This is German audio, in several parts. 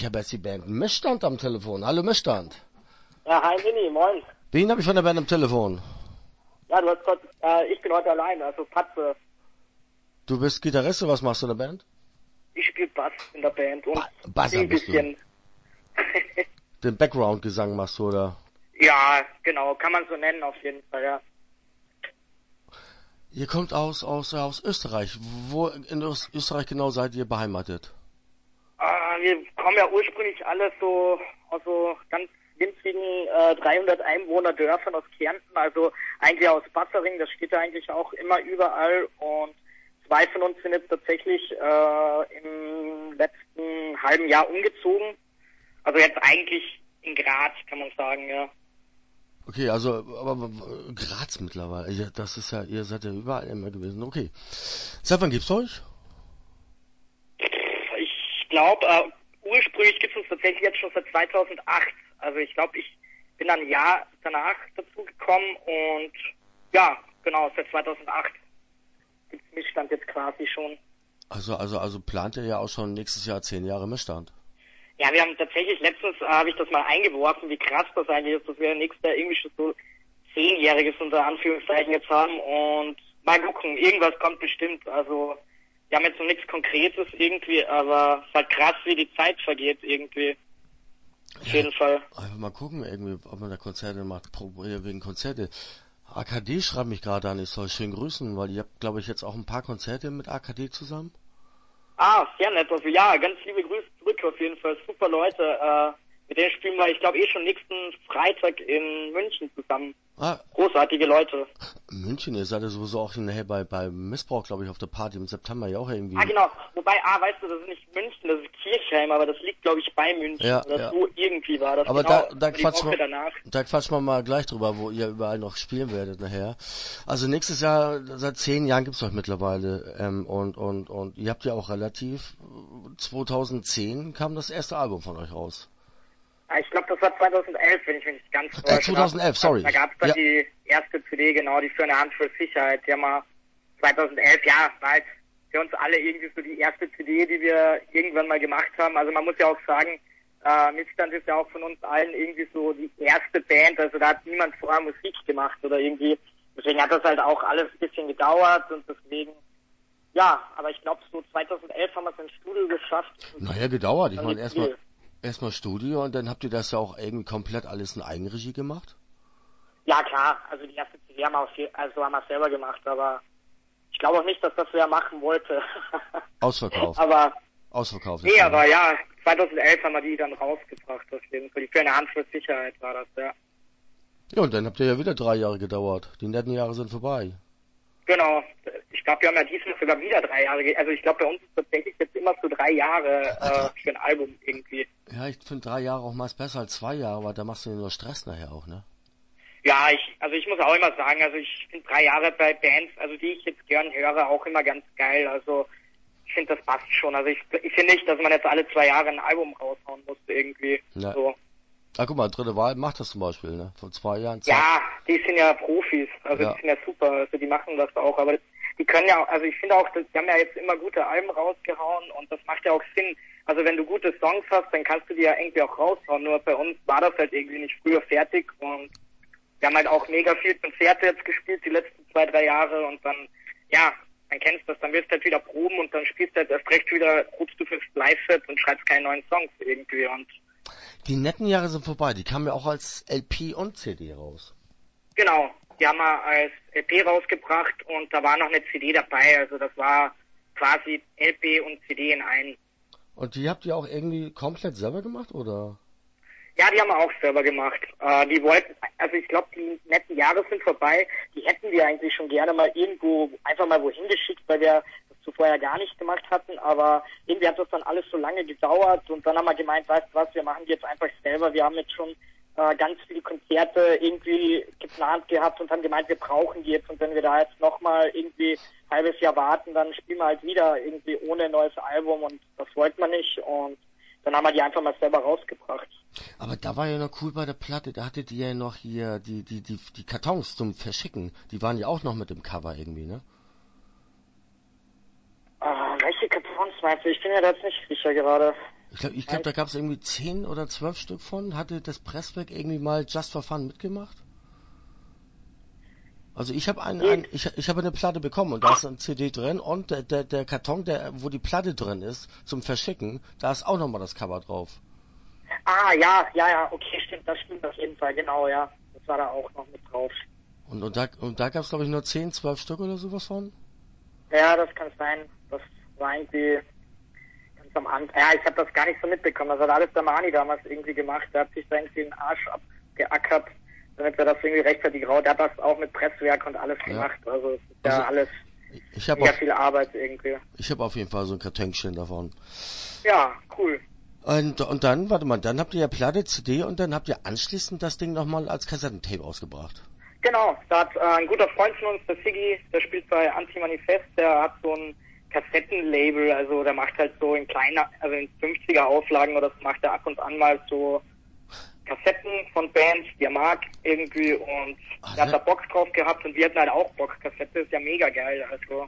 Ich habe jetzt die Band Missstand am Telefon. Hallo Missstand. Ja, hi Mini, moin. Wen habe ich von der Band am Telefon? Ja, du hast Gott, ich bin heute allein, also Patze. Du bist Gitarrist, was machst du in der Band? Ich spiele Bass in der Band und Basser ein bist du. bisschen. Den Background-Gesang machst du, oder? Ja, genau, kann man so nennen auf jeden Fall, ja. Ihr kommt aus Österreich. Wo in Österreich genau seid ihr beheimatet? Wir kommen ja ursprünglich alle so aus so ganz winzigen 300 Einwohner Dörfern aus Kärnten, also eigentlich aus Bassering, das steht ja eigentlich auch immer überall, und zwei von uns sind jetzt tatsächlich im letzten halben Jahr umgezogen, also jetzt eigentlich in Graz, kann man sagen, ja. Okay, also, aber Graz mittlerweile, ja, das ist ja, ihr seid ja überall immer gewesen, okay. Seit wann gibt's euch? Ich glaube, ursprünglich gibt es uns tatsächlich jetzt schon seit 2008. Also ich glaube, ich bin dann ein Jahr danach dazu gekommen und ja, genau, seit 2008 gibt es Missstand jetzt quasi schon. Also plant ihr ja auch schon nächstes Jahr 10 Jahre Missstand. Ja, wir haben tatsächlich letztens, habe ich das mal eingeworfen, wie krass das eigentlich ist, dass wir nächstes Jahr irgendwie schon so 10-jähriges unter Anführungszeichen jetzt haben, und mal gucken, irgendwas kommt bestimmt, also wir haben jetzt noch nichts Konkretes irgendwie, aber es ist halt krass, wie die Zeit vergeht irgendwie. Auf jeden Fall. Einfach mal gucken, irgendwie, ob man da Konzerte macht, wegen Konzerte. AKD schreibt mich gerade an, ich soll schön grüßen, weil ihr habt, glaube ich, jetzt auch ein paar Konzerte mit AKD zusammen. Ah, sehr nett. Also ja, ganz liebe Grüße zurück auf jeden Fall. Super Leute. Mit denen spielen wir, ich glaube, schon nächsten Freitag in München zusammen. Ah, Großartige Leute. München, ihr seid ja sowieso auch nachher bei Missbrauch, glaube ich, auf der Party im September ja auch irgendwie. Ah, genau. Wobei, weißt du, das ist nicht München, das ist Kirchheim, aber das liegt, glaube ich, bei München. Ja, oder ja. so irgendwie war das. Aber genau, da die Woche danach. Da quatschen wir mal gleich drüber, wo ihr überall noch spielen werdet nachher. Also nächstes Jahr, seit 10 Jahren gibt's euch mittlerweile, und ihr habt ja auch relativ, 2010 kam das erste Album von euch raus. Ich glaube, das war 2011, wenn ich mich nicht ganz täusche. 2011, sorry. Da gab es dann die erste CD, genau, die für eine Hand für Sicherheit. Die haben wir 2011, ja, war halt für uns alle irgendwie so die erste CD, die wir irgendwann mal gemacht haben. Also man muss ja auch sagen, Missstand ist ja auch von uns allen irgendwie so die erste Band. Also da hat niemand vorher Musik gemacht oder irgendwie. Deswegen hat das halt auch alles ein bisschen gedauert, und deswegen, ja, aber ich glaube, so 2011 haben wir es ins Studio geschafft. Naja, gedauert. Ich meine, erstmal Studio, und dann habt ihr das ja auch irgendwie komplett alles in Eigenregie gemacht? Ja, klar. Also die erste CD haben wir selber gemacht, aber ich glaube auch nicht, dass das wer machen wollte. Ausverkauft. Aber Ausverkauft. nee, aber ja, 2011 haben wir die dann rausgebracht, auf jeden Fall. Die für eine Hand für Sicherheit war das, ja. Ja, und dann habt ihr ja wieder 3 Jahre gedauert. Die netten Jahre sind vorbei. Genau. Ich glaube, wir haben ja diesmal sogar wieder 3 Jahre. Also ich glaube, bei uns ist tatsächlich jetzt immer so 3 Jahre für ein Album irgendwie. Ja, ich finde 3 Jahre auch meist besser als 2 Jahre, weil da machst du ja nur Stress nachher auch, ne? Ja, ich muss auch immer sagen, also ich finde 3 Jahre bei Bands, also die ich jetzt gern höre, auch immer ganz geil. Also ich finde, das passt schon. Also ich finde nicht, dass man jetzt alle 2 Jahre ein Album raushauen muss irgendwie. Ja. So. Ah, guck mal, Dritte Wahl macht das zum Beispiel, ne? Vor 2 Jahren. Ja, die sind ja Profis, also die sind ja super, also die machen das auch, aber die können ja, also ich finde auch, die haben ja jetzt immer gute Alben rausgehauen, und das macht ja auch Sinn. Also wenn du gute Songs hast, dann kannst du die ja irgendwie auch raushauen, nur bei uns war das halt irgendwie nicht früher fertig, und wir haben halt auch mega viel Konzerte jetzt gespielt, die letzten 2, 3 Jahre, und dann, ja, dann kennst du das, dann wirst du halt wieder proben, und dann spielst du halt erst recht wieder, probst du fürs Live-Set und schreibst keine neuen Songs irgendwie, und die netten Jahre sind vorbei, die kamen ja auch als LP und CD raus. genau, die haben wir als LP rausgebracht, und da war noch eine CD dabei, also das war quasi LP und CD in einen. Und die habt ihr auch irgendwie komplett selber gemacht, oder? Ja, die haben wir auch selber gemacht. Die wollten, also ich glaube, die netten Jahre sind vorbei, die hätten wir eigentlich schon gerne mal irgendwo, einfach mal wohin geschickt, weil wir das zuvor ja gar nicht gemacht hatten, aber irgendwie hat das dann alles so lange gedauert, und dann haben wir gemeint, weißt du was, wir machen die jetzt einfach selber, wir haben jetzt schon ganz viele Konzerte irgendwie geplant gehabt und haben gemeint, wir brauchen die jetzt, und wenn wir da jetzt nochmal irgendwie ein halbes Jahr warten, dann spielen wir halt wieder irgendwie ohne neues Album, und das wollten wir nicht, und dann haben wir die einfach mal selber rausgebracht. Aber da war ja noch cool bei der Platte, da hattet ihr ja noch hier die Kartons zum Verschicken, die waren ja auch noch mit dem Cover irgendwie, ne? Welche Kartons meinst du? Ich bin ja da jetzt nicht sicher gerade. Ich glaub, da gab es irgendwie 10 oder 12 Stück von. Hatte das Presswerk irgendwie mal Just for Fun mitgemacht? Also ich habe ich habe eine Platte bekommen und da ist eine CD drin und der Karton, wo die Platte drin ist, zum Verschicken, da ist auch nochmal das Cover drauf. Ah, ja, okay, das stimmt auf jeden Fall, genau, ja. Das war da auch noch mit drauf. Und da gab es glaube ich nur 10, 12 Stück oder sowas von? Ja, das kann sein. Das war irgendwie ganz am Anfang. Ja, ich habe das gar nicht so mitbekommen. Das hat alles der Mani damals irgendwie gemacht. Der hat sich da irgendwie den Arsch abgeackert, damit er das irgendwie rechtzeitig raus. Der hat das auch mit Presswerk und alles gemacht. Also es ist ja alles mega viel Arbeit irgendwie. Ich habe auf jeden Fall so ein Kartönchen davon. Ja, cool. Und dann, warte mal, dann habt ihr ja Platte, CD und dann habt ihr anschließend das Ding nochmal als Kassettentape ausgebracht. Genau, da hat ein guter Freund von uns, der Siggi, der spielt bei Anti-Manifest, der hat so ein Kassettenlabel, also der macht halt so in kleiner, also in 50er Auflagen oder so macht er ab und an mal so Kassetten von Bands, die er mag irgendwie und er hat da Bock drauf gehabt und wir hatten halt auch Bock. Kassette ist ja mega geil, also.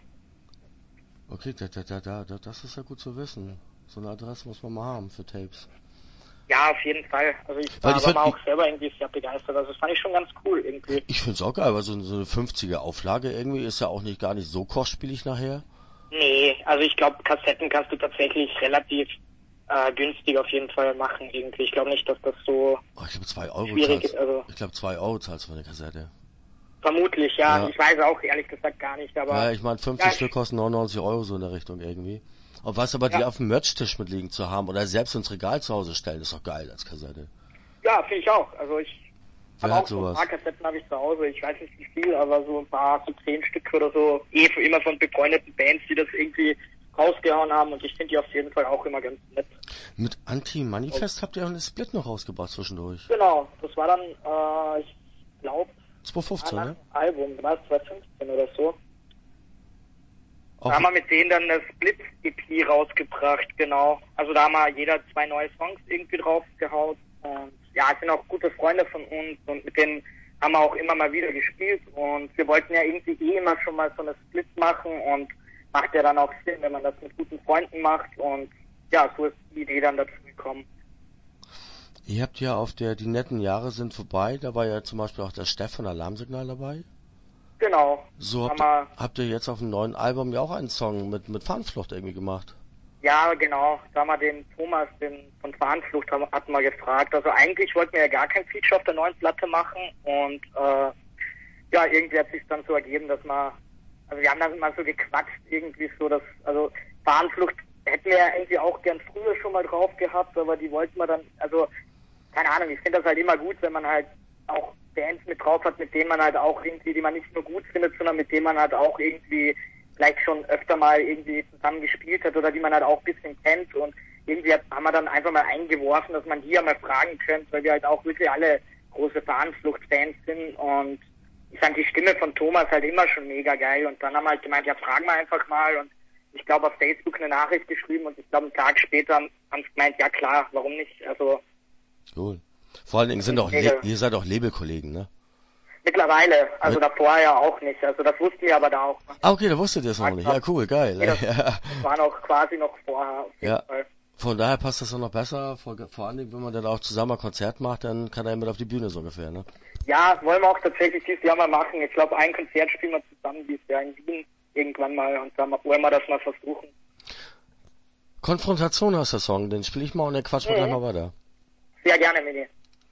Okay, das ist ja gut zu wissen. So eine Adresse muss man mal haben für Tapes. Ja, auf jeden Fall. Also ich war aber auch selber irgendwie sehr begeistert. Also das fand ich schon ganz cool irgendwie. Ich find's auch geil, weil so eine 50er Auflage irgendwie ist ja auch gar nicht so kostspielig nachher. Nee, also ich glaube, Kassetten kannst du tatsächlich relativ günstig auf jeden Fall machen irgendwie. Ich glaube nicht, dass das so ich glaube 2 Euro schwierig ist. Also ich glaube 2 Euro zahlst du für eine Kassette. Vermutlich, ja. Ich weiß auch ehrlich gesagt gar nicht, aber... Ja, ich meine 50 Stück kosten 99 Euro so in der Richtung irgendwie. Und was aber die auf dem Merch-Tisch mitliegen zu haben oder selbst ins Regal zu Hause stellen, ist doch geil als Kassette. Ja, finde ich auch. Also ich habe auch sowas? So ein paar Kassetten habe ich zu Hause. Ich weiß nicht wie viel, aber so ein paar, so 10 Stück oder so. Immer von befreundeten Bands, die das irgendwie rausgehauen haben und ich finde die auf jeden Fall auch immer ganz nett. Mit Anti-Manifest habt ihr auch einen Split noch rausgebracht zwischendurch. Genau, das war dann, ich glaube, 2015, ne? Album, war es 2015 oder so. Da haben wir mit denen dann das Split-EP rausgebracht, genau. Also da haben wir jeder 2 neue Songs irgendwie draufgehauen. Und ja, es sind auch gute Freunde von uns und mit denen haben wir auch immer mal wieder gespielt. Und wir wollten ja irgendwie immer schon mal so eine Split machen und macht ja dann auch Sinn, wenn man das mit guten Freunden macht. Und ja, so ist die Idee dann dazu gekommen. Ihr habt ja auf die netten Jahre sind vorbei, da war ja zum Beispiel auch der Steff von Alarmsignal dabei. Genau. So habt ihr jetzt auf dem neuen Album ja auch einen Song mit Fahnenflucht irgendwie gemacht. Ja, genau. Da haben wir den Thomas, von Fahnenflucht, hatten wir gefragt. Also eigentlich wollten wir ja gar kein Feature auf der neuen Platte machen und ja, irgendwie hat sich dann so ergeben, dass wir haben dann mal so gequatscht, irgendwie so, dass, also Fahnenflucht hätten wir ja irgendwie auch gern früher schon mal drauf gehabt, aber die wollten wir dann, also keine Ahnung, ich finde das halt immer gut, wenn man halt auch Bands mit drauf hat, mit denen man halt auch irgendwie, die man nicht nur gut findet, sondern mit denen man halt auch irgendwie vielleicht schon öfter mal irgendwie zusammen gespielt hat oder die man halt auch ein bisschen kennt und irgendwie haben wir dann einfach mal eingeworfen, dass man die ja mal fragen könnte, weil wir halt auch wirklich alle große Fahnenflucht-Fans sind und ich fand die Stimme von Thomas halt immer schon mega geil und dann haben wir halt gemeint, ja fragen wir einfach mal und ich glaube auf Facebook eine Nachricht geschrieben und ich glaube einen Tag später haben sie gemeint, ja klar, warum nicht, also... Cool. Vor allen Dingen ihr seid auch Labelkollegen, ne? Mittlerweile, also davor ja auch nicht, also das wussten wir aber da auch. Okay, da wusstet ihr es noch nicht. Ja, cool, geil. Nee, das war noch quasi noch vorher auf jeden Fall. Von daher passt das noch besser, vor allen Dingen, wenn man dann auch zusammen ein Konzert macht, dann kann er mit auf die Bühne so ungefähr, ne? Ja, wollen wir auch tatsächlich dieses Jahr mal machen. Ich glaube, ein Konzert spielen wir zusammen dieses Jahr in Wien irgendwann mal und dann wollen wir das mal versuchen. Konfrontation heißt der Song, den spiele ich mal und dann quatschen wir gleich mal weiter. Sehr gerne, Mini.